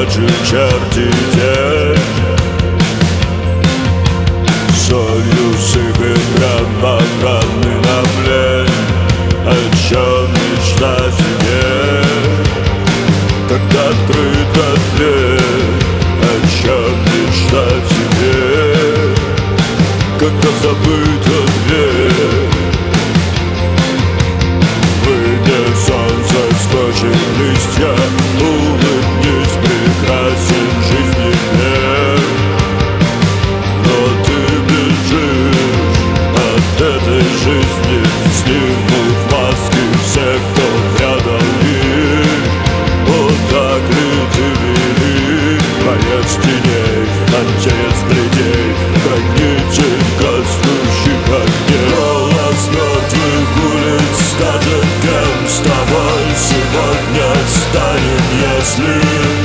плачут черти день. Солью сыпет прямо раны на плен. О чем мечтать теперь, когда открыта дверь? О чем мечтать теперь, когда забыта дверь? Выйдет солнце, скочит листья, улыбнись, прекрасен жизни мир. Но ты бежишь от этой жизни, снимут маски все, кто рядом их. Вот так ли ты велик, боец теней, отец бледей, хранитель гаснущих огней? Голос мертвых улиц скажет, кем с тобой сегодня станем, если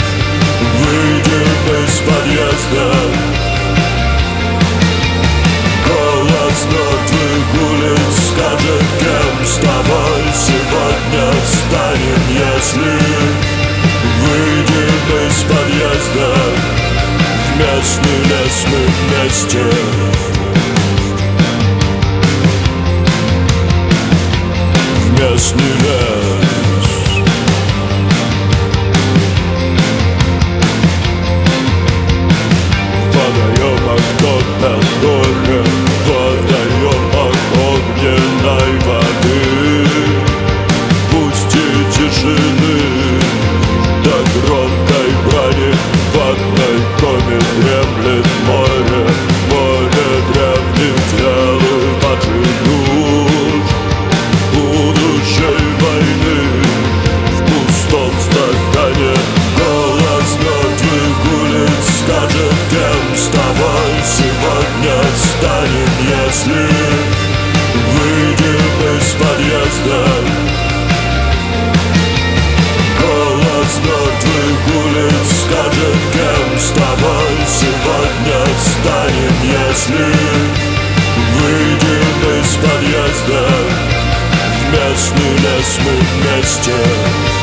выйдем из подъезда. Голос мертвых улиц скажет, кем с тобой сегодня станем, если выйдем из подъезда. В местный лес мы вместе. В местный лес. Водоемах тот на горе, водоемах огненной воды. Пусть и тишины до громкой брани, в одной коме дремлет море. Море древних тел и падших душ будущей войны. В пустом стакане голос мертвых улиц скажет, кем с тобой сегодня станем, если выйдем из подъезда. Голос мертвых улиц скажет, кем с тобой сегодня станем, если выйдем из подъезда. В местный лес мы вместе.